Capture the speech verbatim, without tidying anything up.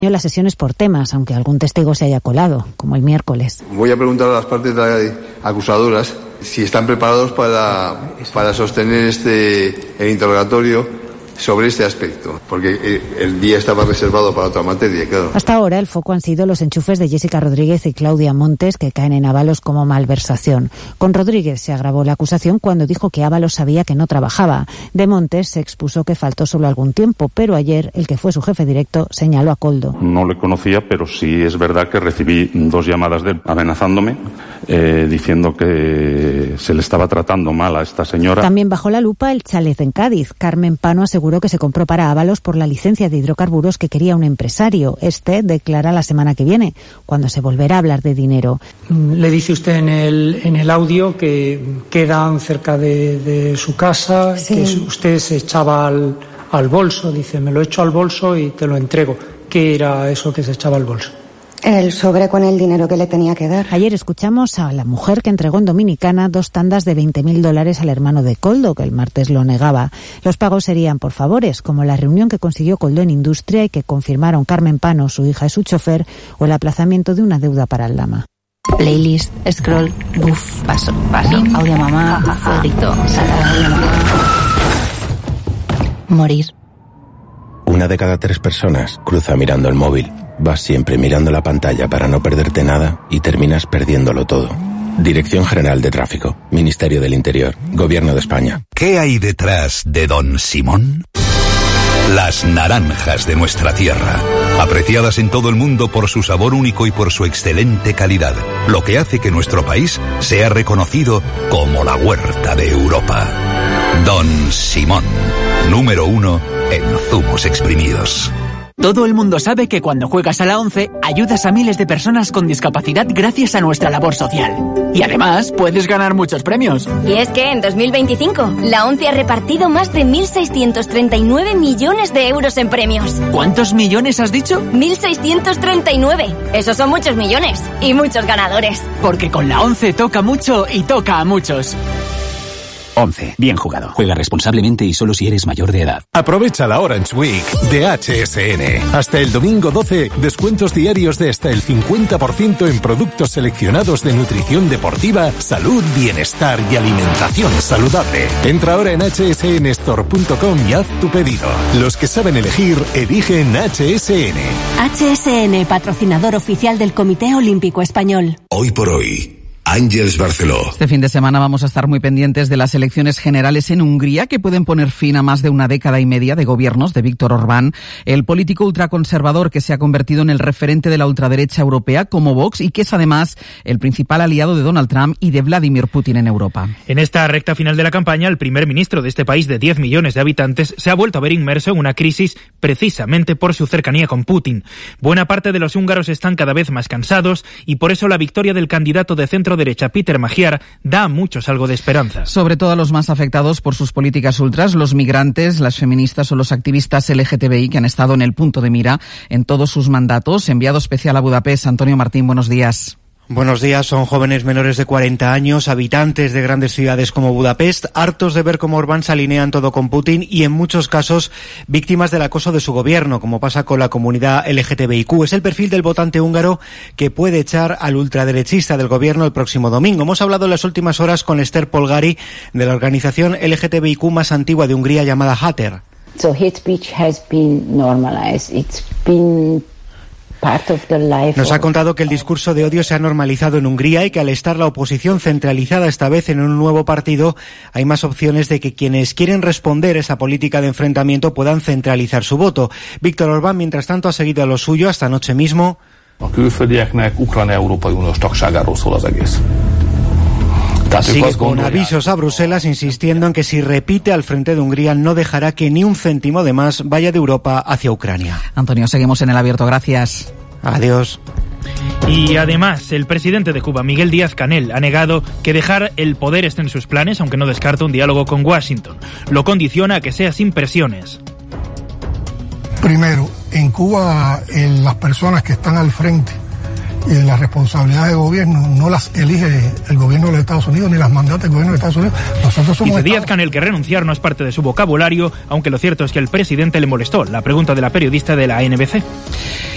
las sesiones por temas, aunque algún testigo se haya colado, como el miércoles. Voy a preguntar a las partes acusadoras si están preparados para, para sostener este, el interrogatorio sobre este aspecto, porque el día estaba reservado para otra materia, claro. Hasta ahora el foco han sido los enchufes de Jessica Rodríguez y Claudia Montes, que caen en Ábalos como malversación. Con Rodríguez se agravó la acusación cuando dijo que Ábalos sabía que no trabajaba. De Montes se expuso que faltó solo algún tiempo, pero ayer el que fue su jefe directo señaló a Koldo. No le conocía, pero sí es verdad que recibí dos llamadas de él amenazándome, eh, diciendo que se le estaba tratando mal a esta señora. También bajo la lupa el chalet en Cádiz. Carmen Pano aseguró que se compró para Ábalos por la licencia de hidrocarburos que quería un empresario. Este declara la semana que viene, cuando se volverá a hablar de dinero. Le dice usted en el, en el audio que quedan cerca de, de su casa, sí. Que usted se echaba al, al bolso, dice, me lo echo al bolso y te lo entrego. ¿Qué era eso que se echaba al bolso? El sobre con el dinero que le tenía que dar. Ayer escuchamos a la mujer que entregó en Dominicana dos tandas de veinte mil dólares al hermano de Koldo, que el martes lo negaba. Los pagos serían por favores, como la reunión que consiguió Koldo en Industria y que confirmaron Carmen Pano, su hija y su chofer, o el aplazamiento de una deuda para el Lama. Playlist, scroll, buff, paso, paso, audio mamá, fueguito, audio mamá. Morir. Una de cada tres personas cruza mirando el móvil. Vas siempre mirando la pantalla para no perderte nada y terminas perdiéndolo todo. Dirección General de Tráfico, Ministerio del Interior, Gobierno de España. ¿Qué hay detrás de Don Simón? Las naranjas de nuestra tierra, apreciadas en todo el mundo por su sabor único y por su excelente calidad, lo que hace que nuestro país sea reconocido como la huerta de Europa. Don Simón, número uno en zumos exprimidos. Todo el mundo sabe que cuando juegas a la ONCE ayudas a miles de personas con discapacidad gracias a nuestra labor social. Y además puedes ganar muchos premios. Y es que en dos mil veinticinco la ONCE ha repartido más de mil seiscientos treinta y nueve millones de euros en premios. ¿Cuántos millones has dicho? mil seiscientos treinta y nueve. Esos son muchos millones y muchos ganadores. Porque con la ONCE toca mucho y toca a muchos. once. Bien jugado. Juega responsablemente y solo si eres mayor de edad. Aprovecha la Orange Week de H S N. Hasta el domingo doce, descuentos diarios de hasta el cincuenta por ciento en productos seleccionados de nutrición deportiva, salud, bienestar y alimentación saludable. Entra ahora en hache ese ene store punto com y haz tu pedido. Los que saben elegir, eligen H S N. H S N, patrocinador oficial del Comité Olímpico Español. Hoy por hoy, Ángeles Barceló. Este fin de semana vamos a estar muy pendientes de las elecciones generales en Hungría, que pueden poner fin a más de una década y media de gobiernos de Víctor Orbán, el político ultraconservador que se ha convertido en el referente de la ultraderecha europea como Vox y que es además el principal aliado de Donald Trump y de Vladimir Putin en Europa. En esta recta final de la campaña, el primer ministro de este país de diez millones de habitantes se ha vuelto a ver inmerso en una crisis precisamente por su cercanía con Putin. Buena parte de los húngaros están cada vez más cansados y por eso la victoria del candidato de centro derecha Peter Magyar da a muchos algo de esperanza. Sobre todo a los más afectados por sus políticas ultras, los migrantes, las feministas o los activistas L G T B I que han estado en el punto de mira en todos sus mandatos. Enviado especial a Budapest, Antonio Martín, buenos días. Buenos días, son jóvenes menores de cuarenta años, habitantes de grandes ciudades como Budapest, hartos de ver cómo Orbán se alinean todo con Putin y en muchos casos víctimas del acoso de su gobierno, como pasa con la comunidad L G T B I Q. Es el perfil del votante húngaro que puede echar al ultraderechista del gobierno el próximo domingo. Hemos hablado en las últimas horas con Esther Polgari de la organización L G T B I Q más antigua de Hungría llamada Hater. So hate speech has been normalized. It's been Nos ha contado que el discurso de odio se ha normalizado en Hungría y que al estar la oposición centralizada esta vez en un nuevo partido, hay más opciones de que quienes quieren responder esa política de enfrentamiento puedan centralizar su voto. Víctor Orbán, mientras tanto, ha seguido a lo suyo hasta anoche mismo. Sigue con avisos a Bruselas insistiendo en que si repite al frente de Hungría no dejará que ni un céntimo de más vaya de Europa hacia Ucrania. Antonio, seguimos en el abierto, gracias. Adiós. Y además, el presidente de Cuba, Miguel Díaz-Canel, ha negado que dejar el poder esté en sus planes, aunque no descarta un diálogo con Washington. Lo condiciona a que sea sin presiones. Primero, en Cuba, en las personas que están al frente y las responsabilidades de gobierno no las elige el gobierno de los Estados Unidos ni las mandata el gobierno de Estados Unidos. Nosotros somos Dice Díaz-Canel que renunciar no es parte de su vocabulario, aunque lo cierto es que el presidente le molestó la pregunta de la periodista de la N B C.